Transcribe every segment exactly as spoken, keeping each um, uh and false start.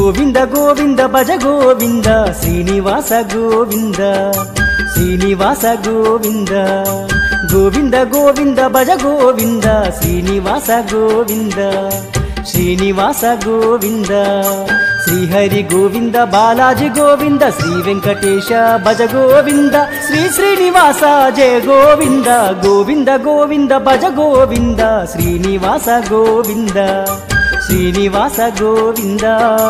గోవింద గోవింద భజ గోవింద శ్రీనివాస గోవింద శ్రీనివాస గోవింద గోవింద గోవింద భజ గోవింద శ్రీనివాస గోవింద శ్రీనివాస గోవింద శ్రీహరి గోవింద బాలాజీ గోవింద శ్రీ వెంకటేశ భజ గోవింద శ్రీ శ్రీనివాస జయ గోవింద గోవింద గోవింద భజ గోవింద శ్రీనివాస గోవింద శ్రీనివాస గోవింద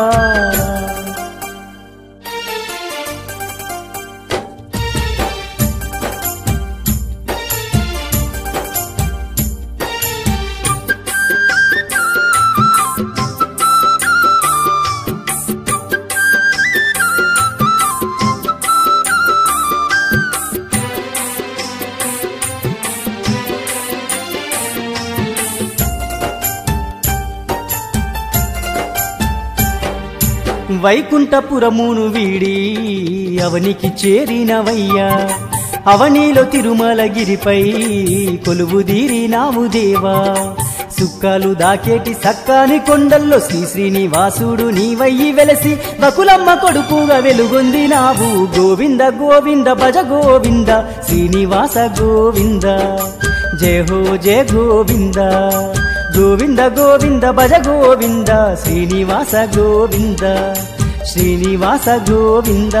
వైకుంఠపురమును వీడి అవనికి చేరినవయ్యా అవనిలో తిరుమలగిరిపై కొలువుదీరినావు దేవా సుక్కలు దాకేటి సక్కాని కొండల్లో శ్రీ శ్రీనివాసుడు నీవయ్యి వెలసి వకులమ్మ కొడుకుగా వెలుగొందినావు గోవింద గోవింద భజ గోవింద శ్రీనివాస గోవింద జయ హో జయ గోవింద గోవింద గోవింద భజ గోవింద శ్రీనివాస గోవింద శ్రీనివాస గోవింద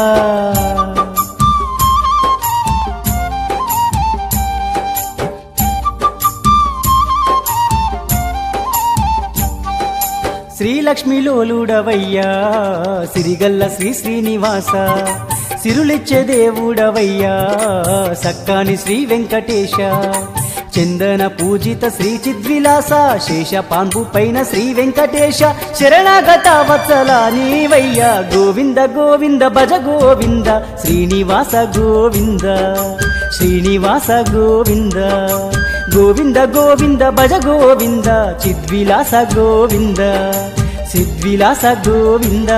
శ్రీలక్ష్మిలోలుడవయ్యా సిరిగల్ల శ్రీ శ్రీనివాస సిరులిచ్చే దేవుడవయ్యా సక్కాని శ్రీ వెంకటేశ చందన పూజిత శ్రీ చిద్విలాస శేష పాన్పు పైన శ్రీ వెంకటేశ శరణాగత వత్సల నీవయ్యా గోవింద గోవింద భజ గోవింద శ్రీనివాస గోవింద శ్రీనివాస గోవింద గోవింద గోవింద భజ గోవింద చిద్విలాస గోవింద సిద్విలాస గోవింద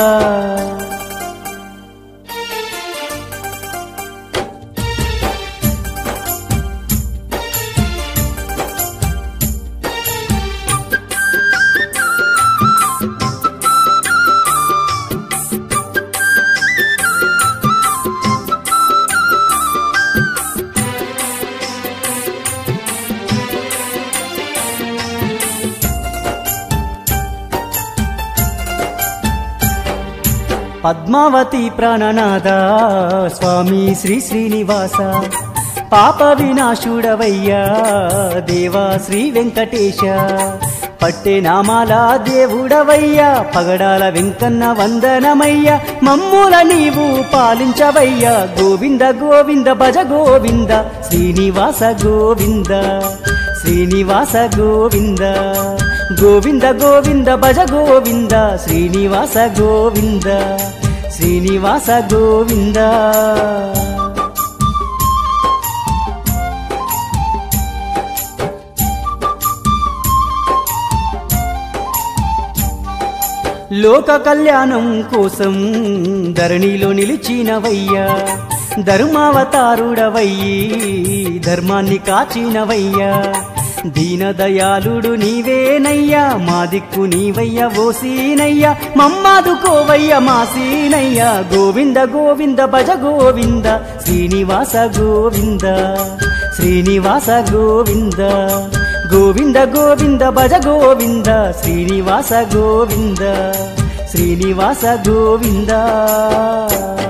పద్మావతి ప్రాణనాథ స్వామి శ్రీ శ్రీనివాస పాప వినాశుడవయ్యా దేవా శ్రీ వెంకటేశ పట్టే నామాల దేవుడవయ్యా పగడాల వెంకన్న వందనమయ్యా మమ్ముల నీవు పాలించవయ్యా గోవింద గోవింద భజ గోవింద శ్రీనివాస గోవింద శ్రీనివాస గోవింద గోవింద గోవింద భజ గోవింద శ్రీనివాస గోవింద శ్రీనివాస గోవింద లోక కళ్యాణం కోసం ధరణిలో నిలిచినవయ్యా ధర్మావతారుడవయ్యి ధర్మాన్ని కాచినవయ్యా దీనదయాళుడు నీవేనయ్యా మా దిక్కు నీవయ్య ఓసీనయ్యా మమ్మాదుకోవయ్య మాసీనయ్యా గోవింద గోవింద భజ గోవింద శ్రీనివాస గోవింద శ్రీనివాస గోవింద గోవింద గోవింద భజ గోవింద శ్రీనివాస గోవింద శ్రీనివాస గోవింద